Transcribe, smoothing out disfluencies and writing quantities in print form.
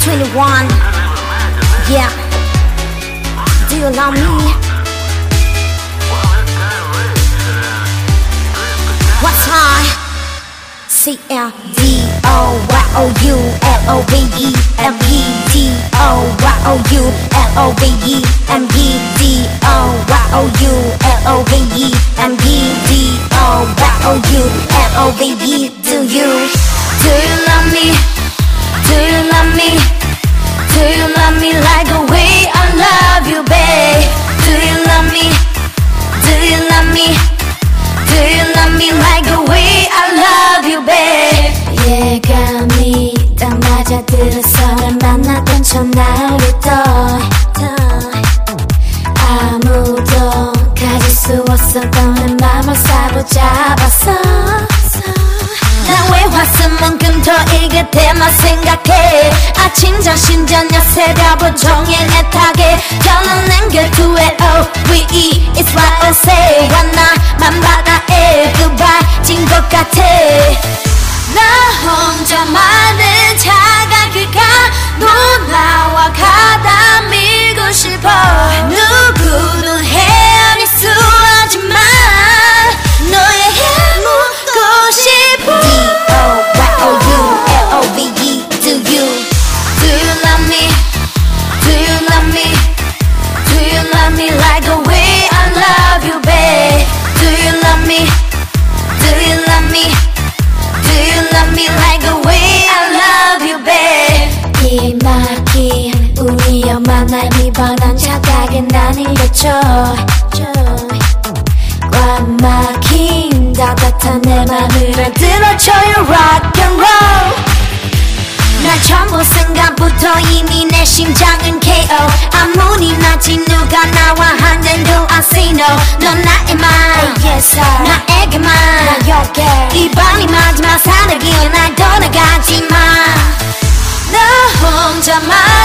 21. Yeah. Do you love me? What's high? CLDLOVE, do you love me? Do you love me? Do you love me like the way I love you, babe? Do you love me? Do you love me? Do you love me like the way I love you, babe? 예감이 딱 맞아들어서 날 만났던 첫날부터 아무도 가질 수 없었던 내 맘을 사로잡았어. 난 왜 화수목금 토일 그때만 생각해. 아침 점심 저녁 새벽 온종일 애타게 결론낸 게 2LOVE It's what I say. 하나만 바다에 그발진 것 같아. 나 혼자만의 차가운 길가로 나와 가다 밀고 싶어. 누구도 헤아릴 수 없지만 너에게 묻고 싶어. DOYOULOVE, do you love me? Do you love me? Do you love me like the way I love you, babe? Do you love me? Do you love me? Do you love me like the way I love you, babe? 이 막힌 우리 엄마 날 미번한 착각에 난 일렸죠. 꽉 막힌 따뜻한 내 맘을 들어줘요 rock and roll. 날 처음 본 순간부터 이미 내 심장은 KO. 아무리 낮이 누가 나와 한잔도 I say no. 넌 나의 맘, 나에게만 이 밤이 마지막 사내기에 날 떠나가지마. 너 혼자만